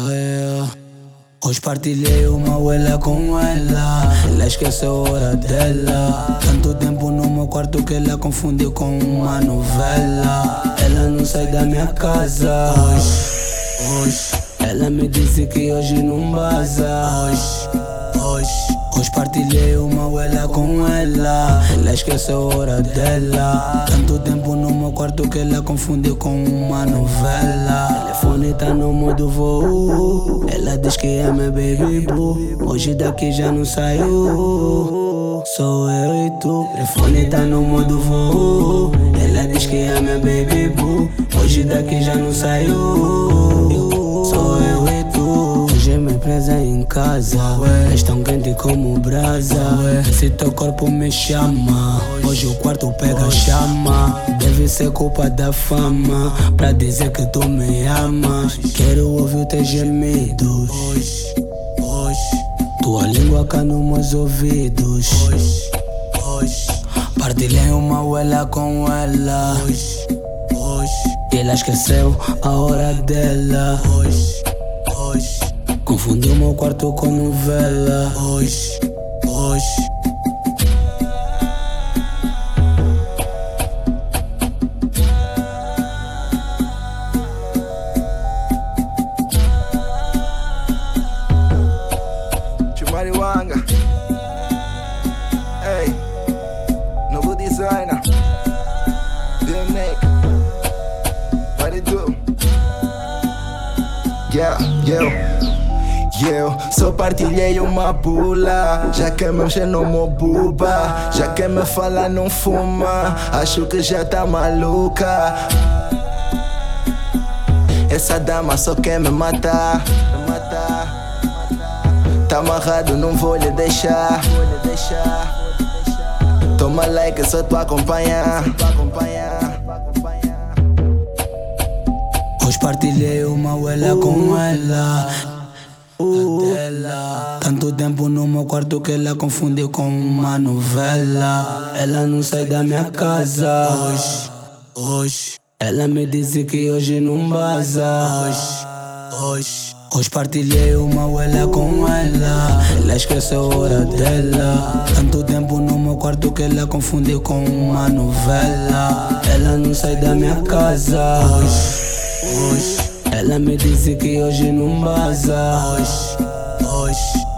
Hoje partilhei uma huela com ela. Ela esqueceu a hora dela. Tanto tempo no meu quarto que ela confundiu com uma novela. Ela não sai da minha casa. Hoje ela me disse que hoje não baza. Hoje partilhei uma huela com ela. Ela esqueceu a hora dela. Tanto tempo no meu quarto que ela confundiu com uma novela. O telefone tá no modo voo. Ela diz que é meu baby boo. Hoje daqui já não saiu. Sou eu e tu. O telefone tá no modo voo. Ela diz que é meu baby boo. Hoje daqui já não saiu. Sou eu e tu. Hoje me presa em casa. És tão quente como brasa. Se teu corpo me chama, hoje o quarto pega chama. Deve ser culpa da fama pra dizer que tu me amas. Quero ouvir teus gemidos. Tua língua cá nos meus ouvidos. Partilhei uma huela com ela. E ela esqueceu a hora dela. Confundiu meu quarto com novela. Mariwanga, hey, novo designer, DMX, what it do? Yeah, eu só partilhei uma bula. Já que me mexer no meu buba, já que me fala não fuma, acho que já tá maluca. Essa dama só quer me matar. Tá amarrado, não vou lhe deixar. Toma like, só tu acompanhar. Hoje partilhei uma huela com ela. Tanto tempo no meu quarto que ela confundiu com uma novela. Ela não sai da minha casa. Hoje ela me disse que hoje não baza. Hoje partilhei uma huela com ela. Ela esqueceu a hora dela. Tanto tempo no meu quarto que ela confundiu com uma novela. Ela não sai da minha casa. Hoje ela me disse que hoje não baza.